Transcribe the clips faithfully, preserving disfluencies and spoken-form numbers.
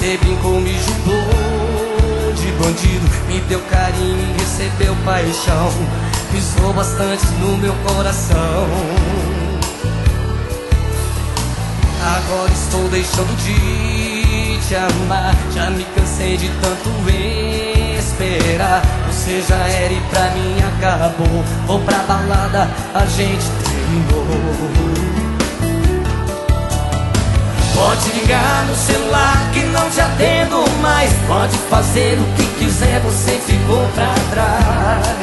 Você brincou, me julgou de bandido, me deu carinho e recebeu paixão. Pisou bastante no meu coração. Agora estou deixando de te amar. Já me cansei de tanto esperar. Você já era e pra mim acabou. Vou pra balada, a gente terminou. Pode ligar no celular que não te atendo mais. Pode fazer o que quiser, você ficou pra trás.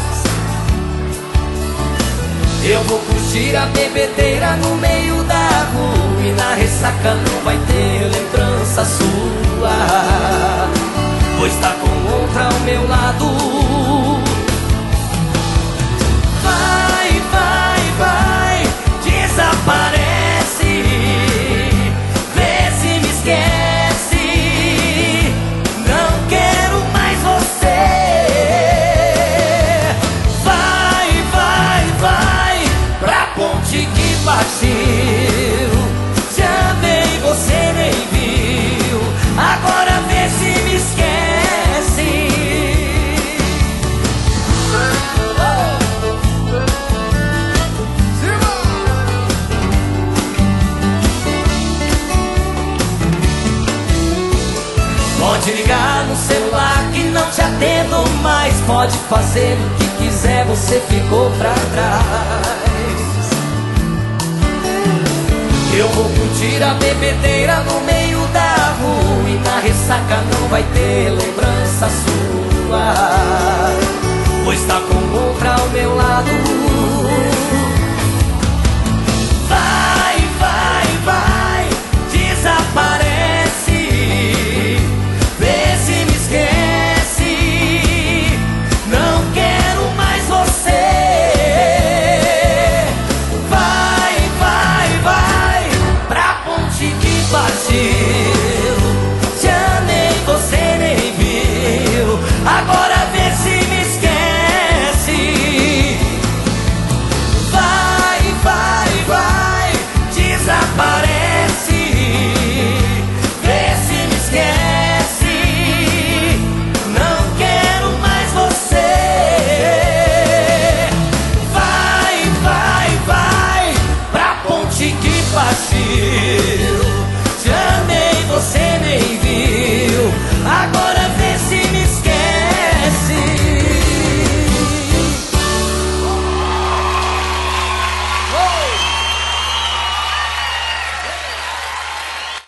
Eu vou curtir a bebedeira no meio da rua e na ressaca não vai ter lembrança sua, pois tá com outra ao meu lado. Vai, vai, vai, desaparece. Te amei, você nem viu. Agora vê se me esquece. Pode ligar no celular que não te atendo mais. Pode fazer o que quiser, você ficou pra trás. Eu vou curtir a bebedeira no meio da rua e na ressaca não vai ter lembrança sua.